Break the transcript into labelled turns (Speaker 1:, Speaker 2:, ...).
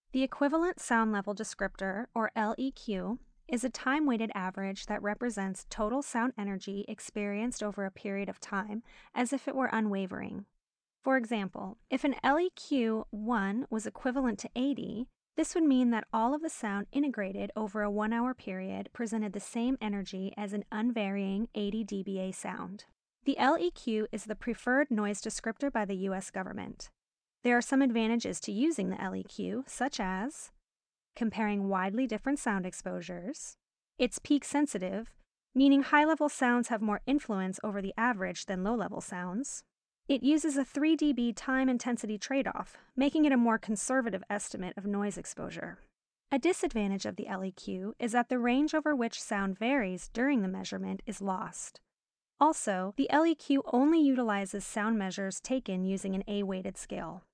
Speaker 1: The equivalent sound level descriptor, or LEQ, is a time-weighted average that represents total sound energy experienced over a period of time as if it were unwavering. For example, if an LEQ 1 was equivalent to 80, this would mean that all of the sound integrated over a 1 hour period presented the same energy as an unvarying 80 dBA sound. The LEQ is the preferred noise descriptor by the US government. There are some advantages to using the LEQ, such as comparing widely different sound exposures. It's peak sensitive, meaning high-level sounds have more influence over the average than low-level sounds. It uses a 3 dB time intensity trade-off, making it a more conservative estimate of noise exposure. A disadvantage of the LEQ is that the range over which sound varies during the measurement is lost. Also, the LEQ only utilizes sound measures taken using an A-weighted scale.